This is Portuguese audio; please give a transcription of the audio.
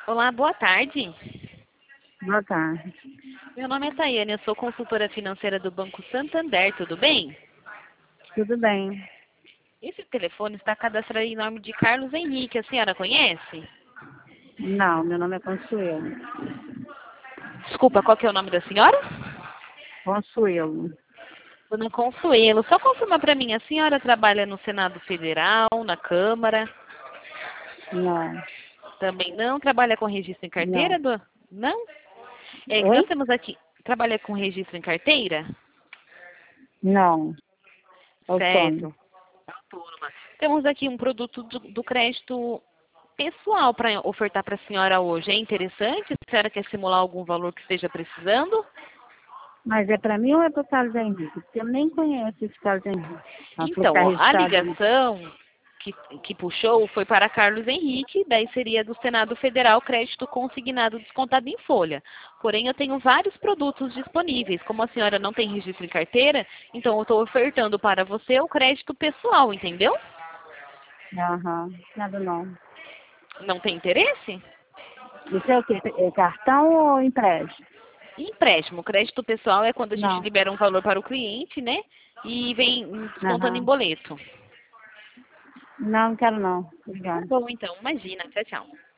Olá, boa tarde. Boa tarde. Meu nome é Tayane, eu sou consultora financeira do Banco Santander, tudo bem? Tudo bem? Esse telefone está cadastrado em nome de Carlos Henrique, a senhora conhece? Não, meu nome é Consuelo. Desculpa, qual que é o nome da senhora? Consuelo. Dona Consuelo. Só confirma para mim, a senhora trabalha no Senado Federal, na Câmara? Não, Também não? Trabalha com registro em não. carteira? Não? É que nós Oi? temos aqui, trabalha com registro em carteira? Não. Autônomo. Certo. Autônoma. Temos aqui um produto do crédito pessoal para ofertar para a senhora hoje. É interessante? A senhora quer simular algum valor que esteja precisando? Mas é para mim ou é para o Carlos Henrique? Porque eu nem conheço esse Carlos Henrique. Ela falou que Então, está ó, a registrado aí. ligação que puxou foi para Carlos Henrique, daí seria do Senado Federal, crédito consignado descontado em folha. Porém, eu tenho vários produtos disponíveis. Como a senhora não tem registro em carteira, então eu estou ofertando para você o crédito pessoal, entendeu? Aham. Nada não. Não tem interesse? Isso é o quê? É cartão ou empréstimo? Empréstimo. Crédito pessoal é quando a gente Não. libera um valor para o cliente, né? E vem descontando em Aham. boleto. Não, não quero não. Tá Obrigada. bom, então. Imagina. Tchau, tchau.